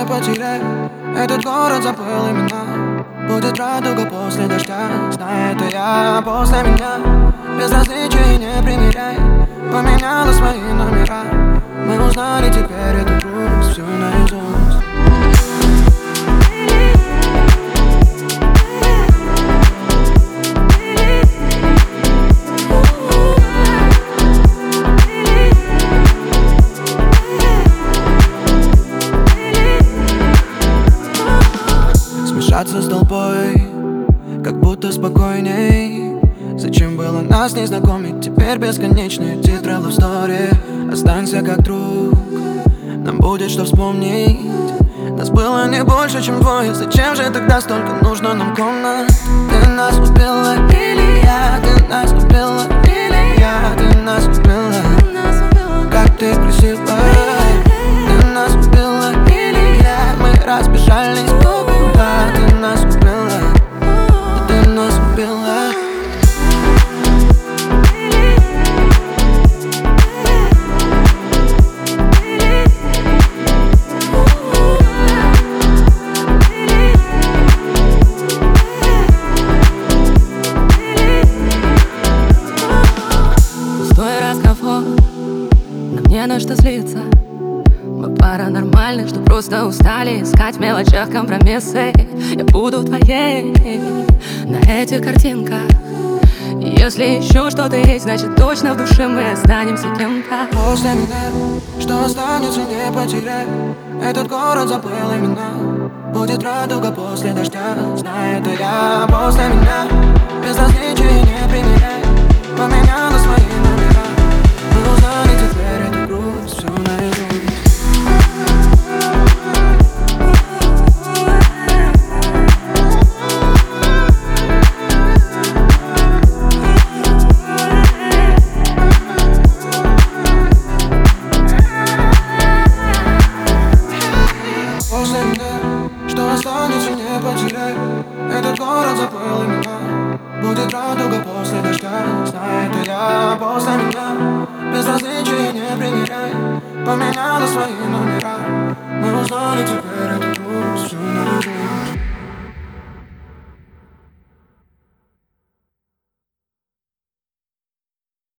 не потеряй. Этот город забыл имена. Будет радуга после дождя. Знаю, это я после меня. Безразличия не примеряй. Поменяла свои номера. Мы узнали теперь эту грусть всю наизусть. Смешаться с толпой, как будто спокойней. Зачем было нас не знакомить? Теперь бесконечные титры love story. Останься как друг, нам будет что вспомнить. Нас было не больше, чем двое. Зачем же тогда столько нужно нам комнат? Ты нас убила или я? Ты нас убила или я? Ты нас убила, как ты красива. Ты нас убила или я? Мы разбежались куда? Ты нас убила, ты нас убила. Нам не на что злиться. Мы пара нормальных, что просто устали искать в мелочах компромиссы. Я буду твоей на этих картинках. И если еще что-то есть, значит точно в душе мы останемся кем-то. После меня, что останется, не потеряй. Этот город забыл имена. Будет радуга после дождя. Знаю, это я после меня. Безразличия не примеряй. Поменяла свои номера. Мы узнали теперь эту грусть всю наизусть. После меня, что останется, не потеряй. Этот город забыл имена. Будет радуга после дождя. Знаю, это я после меня. Безразличия не примеряй. Поменяла свои номера. Мы узнали теперь эту грусть всю.